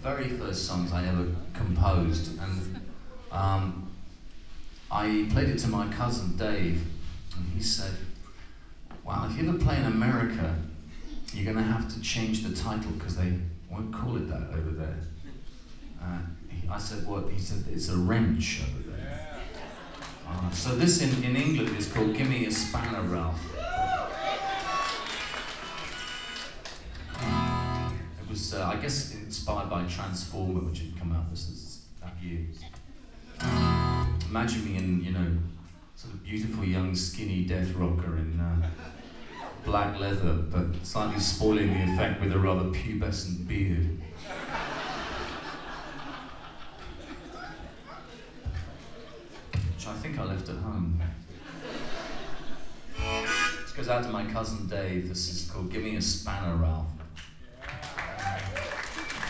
very first songs I ever composed, and I played it to my cousin Dave, and he said, "Wow, if you ever play in America, you're going to have to change the title because they won't call it that over there." I said, "What?" He said, "It's a wrench over there." So this in England is called "Give Me a Spanner, Ralph." It was, I guess, inspired by Transformer, which had come out that year. Imagine me in, sort of beautiful young skinny death rocker in black leather, but slightly spoiling the effect with a rather pubescent beard. Which I think I left at home. This goes out to my cousin Dave. This is called "Give Me a Spanner, Ralph."